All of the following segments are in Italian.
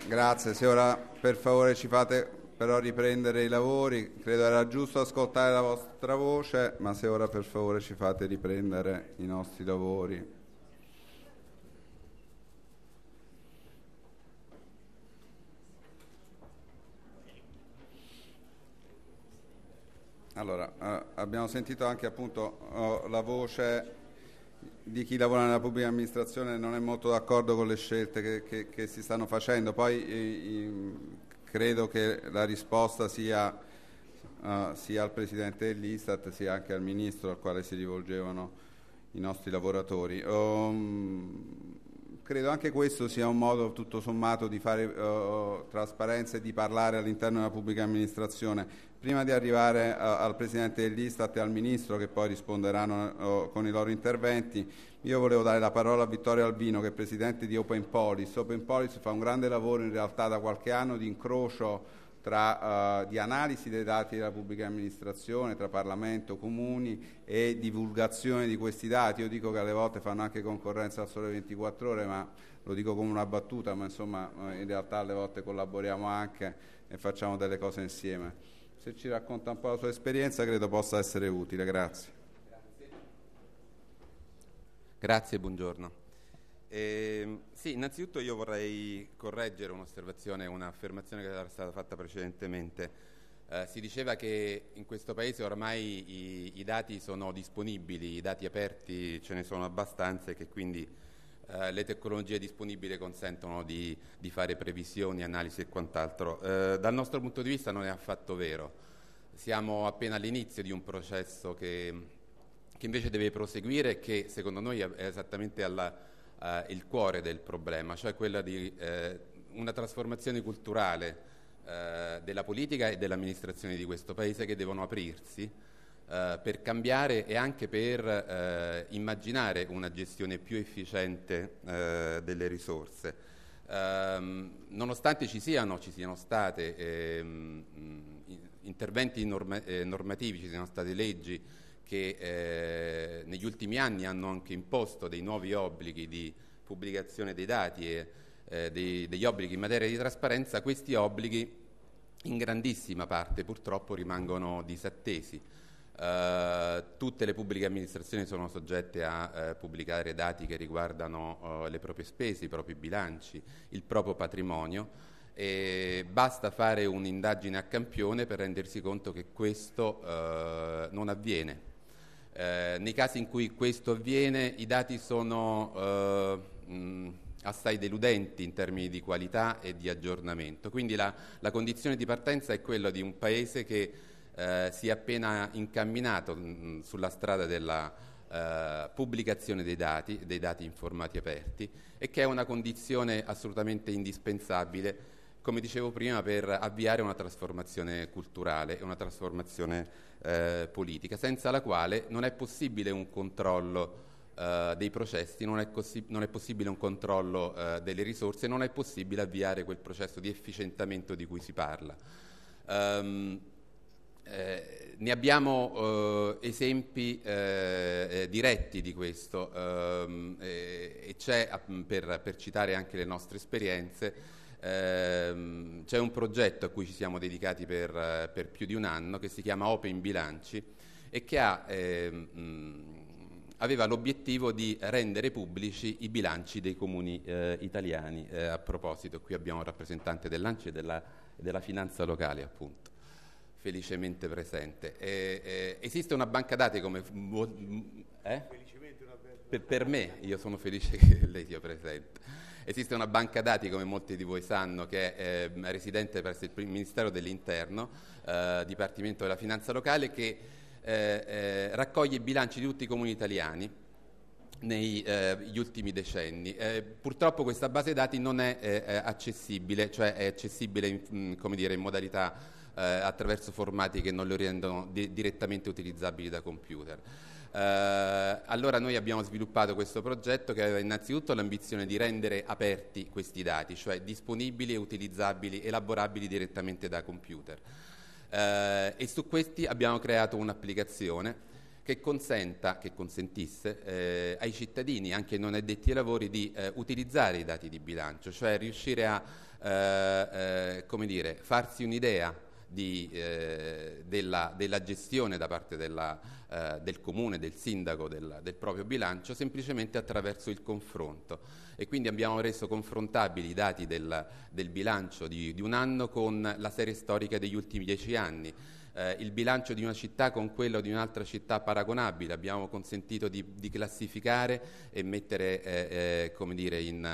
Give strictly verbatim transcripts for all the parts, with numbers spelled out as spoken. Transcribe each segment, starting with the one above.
Grazie, se ora per favore ci fate però riprendere i lavori, credo era giusto ascoltare la vostra voce, ma se ora per favore ci fate riprendere i nostri lavori. Allora, eh, abbiamo sentito anche appunto oh, la voce di chi lavora nella pubblica amministrazione non è molto d'accordo con le scelte che, che, che si stanno facendo. Poi eh, credo che la risposta sia uh, sia al Presidente dell'Istat sia anche al Ministro al quale si rivolgevano i nostri lavoratori. Um, credo anche questo sia un modo tutto sommato di fare uh, trasparenza e di parlare all'interno della pubblica amministrazione. Prima di arrivare uh, al Presidente dell'Istat e al Ministro, che poi risponderanno uh, con i loro interventi, io volevo dare la parola a Vittorio Albino, che è Presidente di Open Policy. Open Policy fa un grande lavoro in realtà da qualche anno di incrocio tra, uh, di analisi dei dati della pubblica amministrazione, tra Parlamento, Comuni e divulgazione di questi dati. Io dico che alle volte fanno anche concorrenza al Sole ventiquattro Ore, ma lo dico come una battuta, ma insomma in realtà alle volte collaboriamo anche e facciamo delle cose insieme. Se ci racconta un po' la sua esperienza credo possa essere utile. Grazie. Grazie, Grazie buongiorno. Eh, sì, innanzitutto io vorrei correggere un'osservazione, un'affermazione che era stata fatta precedentemente. Eh, si diceva che in questo Paese ormai i, i dati sono disponibili, i dati aperti ce ne sono abbastanza e che quindi eh, le tecnologie disponibili consentono di, di fare previsioni, analisi e quant'altro. Eh, dal nostro punto di vista non è affatto vero. Siamo appena all'inizio di un processo che, che invece deve proseguire e che secondo noi è esattamente alla Uh, il cuore del problema, cioè quella di eh, una trasformazione culturale uh, della politica e dell'amministrazione di questo Paese che devono aprirsi uh, per cambiare e anche per uh, immaginare una gestione più efficiente uh, delle risorse. Uh, nonostante ci siano, ci siano state ehm, interventi norma- eh, normativi, ci siano state leggi che eh, negli ultimi anni hanno anche imposto dei nuovi obblighi di pubblicazione dei dati e eh, dei, degli obblighi in materia di trasparenza, questi obblighi in grandissima parte purtroppo rimangono disattesi. Uh, tutte le pubbliche amministrazioni sono soggette a uh, pubblicare dati che riguardano uh, le proprie spese, i propri bilanci, il proprio patrimonio, e basta fare un'indagine a campione per rendersi conto che questo uh, non avviene. Eh, nei casi in cui questo avviene i dati sono eh, mh, assai deludenti in termini di qualità e di aggiornamento, quindi la, la condizione di partenza è quella di un Paese che eh, si è appena incamminato mh, sulla strada della eh, pubblicazione dei dati, dei dati in formati aperti, e che è una condizione assolutamente indispensabile, come dicevo prima, per avviare una trasformazione culturale e una trasformazione eh, politica, senza la quale non è possibile un controllo eh, dei processi, non è, cossi- non è possibile un controllo eh, delle risorse, non è possibile avviare quel processo di efficientamento di cui si parla. Um, eh, ne abbiamo eh, esempi eh, diretti di questo ehm, eh, e c'è, per, per citare anche le nostre esperienze, Ehm, c'è un progetto a cui ci siamo dedicati per, per più di un anno che si chiama Open Bilanci e che ha, ehm, mh, aveva l'obiettivo di rendere pubblici i bilanci dei comuni eh, italiani. Eh, a proposito, qui abbiamo un rappresentante dell'A N C I e della, della finanza locale, appunto, felicemente presente. Eh, eh, esiste una banca dati come... Eh? Per, per me, io sono felice che lei sia presente. Esiste una banca dati, come molti di voi sanno, che è eh, residente presso il Ministero dell'Interno, eh, Dipartimento della Finanza Locale, che eh, eh, raccoglie i bilanci di tutti i comuni italiani negli eh, ultimi decenni. Eh, purtroppo questa base dati non è eh, accessibile, cioè è accessibile in, mh, come dire, in modalità eh, attraverso formati che non lo rendono di- direttamente utilizzabili da computer. Uh, allora noi abbiamo sviluppato questo progetto che aveva innanzitutto l'ambizione di rendere aperti questi dati, cioè disponibili e utilizzabili, elaborabili direttamente da computer. Uh, e su questi abbiamo creato un'applicazione che consenta, che consentisse eh, ai cittadini, anche non addetti ai lavori, di eh, utilizzare i dati di bilancio, cioè riuscire a eh, eh, come dire, farsi un'idea di, eh, della, della gestione da parte della, eh, del comune, del sindaco, del, del proprio bilancio, semplicemente attraverso il confronto. E quindi abbiamo reso confrontabili i dati del, del bilancio di, di un anno con la serie storica degli ultimi dieci anni. Eh, il bilancio di una città con quello di un'altra città paragonabile, abbiamo consentito di, di classificare e mettere eh, eh, come dire, in,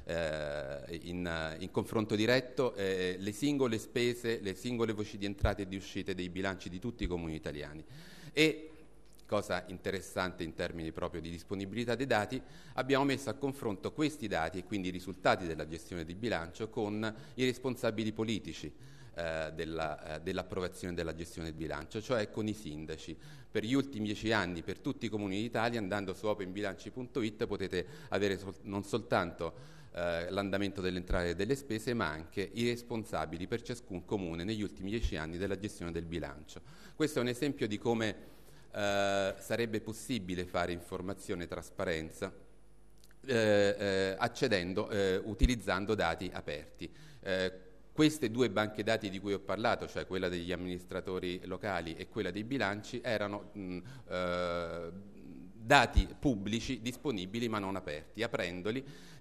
eh, in, in confronto diretto eh, le singole spese, le singole voci di entrate e di uscite dei bilanci di tutti i comuni italiani. E, cosa interessante in termini proprio di disponibilità dei dati, abbiamo messo a confronto questi dati e quindi i risultati della gestione di bilancio con i responsabili politici eh, della, eh, dell'approvazione della gestione del bilancio, cioè con i sindaci. Per gli ultimi dieci anni, per tutti i comuni d'Italia, andando su openbilanci punto it potete avere sol- non soltanto eh, l'andamento delle entrate e delle spese, ma anche i responsabili per ciascun comune negli ultimi dieci anni della gestione del bilancio. Questo è un esempio di come Uh, sarebbe possibile fare informazione e trasparenza uh, uh, accedendo, uh, utilizzando dati aperti. Uh, queste due banche dati di cui ho parlato, cioè quella degli amministratori locali e quella dei bilanci, erano mh, uh, dati pubblici disponibili ma non aperti. Aprendoli,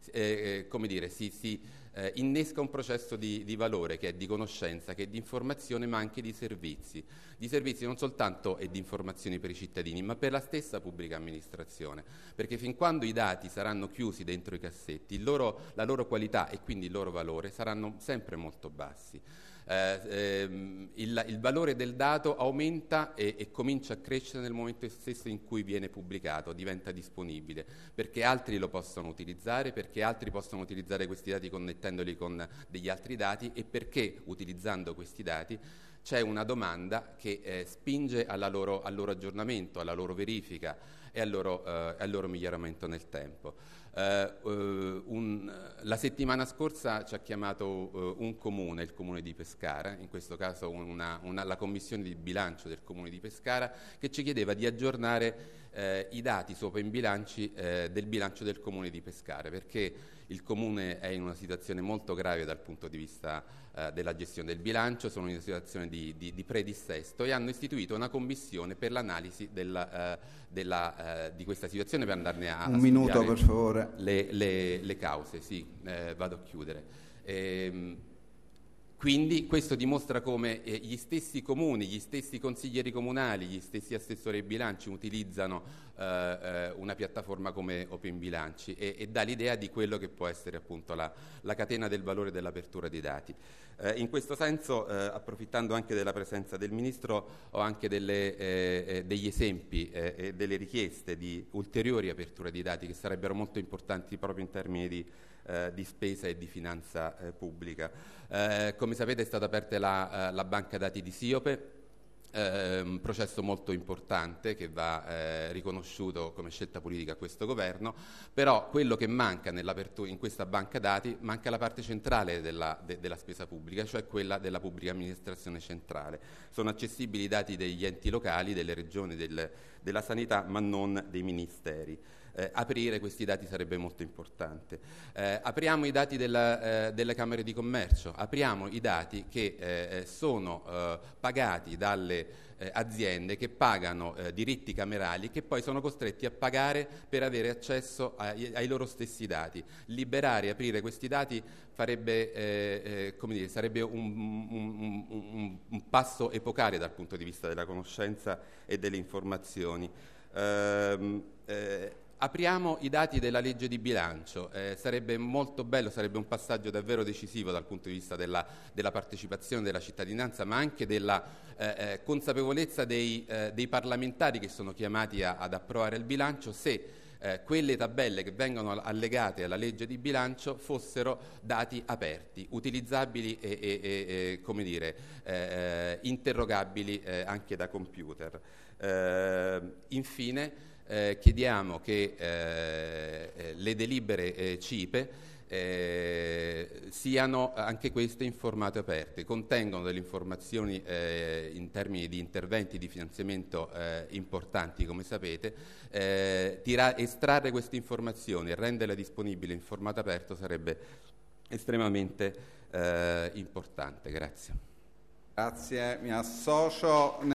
eh, come dire, si, si eh, innesca un processo di, di valore che è di conoscenza, che è di informazione, ma anche di servizi. Di servizi non soltanto e di informazioni per i cittadini, ma per la stessa pubblica amministrazione. Perché fin quando i dati saranno chiusi dentro i cassetti, il loro, la loro qualità e quindi il loro valore saranno sempre molto bassi. Eh, ehm, il, il valore del dato aumenta e, e comincia a crescere nel momento stesso in cui viene pubblicato, diventa disponibile, perché altri lo possono utilizzare, perché altri possono utilizzare questi dati connettendoli con degli altri dati e perché utilizzando questi dati c'è una domanda che eh, spinge alla loro, al loro aggiornamento, alla loro verifica e al loro, eh, al loro miglioramento nel tempo. Uh, uh, un, la settimana scorsa ci ha chiamato uh, un comune, il comune di Pescara, in questo caso una, una, la commissione di bilancio del comune di Pescara, che ci chiedeva di aggiornare eh, i dati su Open Bilanci eh, del bilancio del comune di Pescara, perché il comune è in una situazione molto grave dal punto di vista eh, della gestione del bilancio, sono in una situazione di, di, di predissesto e hanno istituito una commissione per l'analisi della, eh, della, eh, di questa situazione, per andarne a, un a minuto per favore le, le, le cause. Sì, eh, vado a chiudere. Ehm, Quindi questo dimostra come eh, gli stessi comuni, gli stessi consiglieri comunali, gli stessi assessori ai bilanci utilizzano eh, eh, una piattaforma come Open Bilanci e, e dà l'idea di quello che può essere appunto la, la catena del valore dell'apertura dei dati. Eh, in questo senso, eh, approfittando anche della presenza del Ministro, ho anche delle, eh, eh, degli esempi eh, e delle richieste di ulteriori aperture di dati che sarebbero molto importanti proprio in termini di Eh, di spesa e di finanza eh, pubblica. Eh, come sapete è stata aperta la, eh, la banca dati di Siope, eh, un processo molto importante che va eh, riconosciuto come scelta politica a questo governo, però quello che manca nell'apertura in questa banca dati, manca la parte centrale della, de, della spesa pubblica, cioè quella della pubblica amministrazione centrale. Sono accessibili i dati degli enti locali, delle regioni, del, della sanità, ma non dei ministeri. Eh, aprire questi dati sarebbe molto importante. Eh, apriamo i dati della, eh, delle Camere di Commercio, apriamo i dati che eh, sono eh, pagati dalle eh, aziende che pagano eh, diritti camerali, che poi sono costretti a pagare per avere accesso ai, ai loro stessi dati. Liberare e aprire questi dati farebbe, eh, eh, come dire, sarebbe un, un, un, un passo epocale dal punto di vista della conoscenza e delle informazioni. Eh, eh, Apriamo i dati della legge di bilancio, eh, sarebbe molto bello, sarebbe un passaggio davvero decisivo dal punto di vista della, della partecipazione della cittadinanza, ma anche della eh, eh, consapevolezza dei, eh, dei parlamentari che sono chiamati a, ad approvare il bilancio, se eh, quelle tabelle che vengono allegate alla legge di bilancio fossero dati aperti, utilizzabili e, e, e come dire, eh, interrogabili eh, anche da computer. Eh, infine, Eh, chiediamo che eh, le delibere eh, C I P E eh, siano anche queste in formato aperte, contengono delle informazioni eh, in termini di interventi di finanziamento eh, importanti, come sapete. Eh, tira- estrarre queste informazioni e renderle disponibili in formato aperto sarebbe estremamente eh, importante. Grazie. Grazie, mi associo.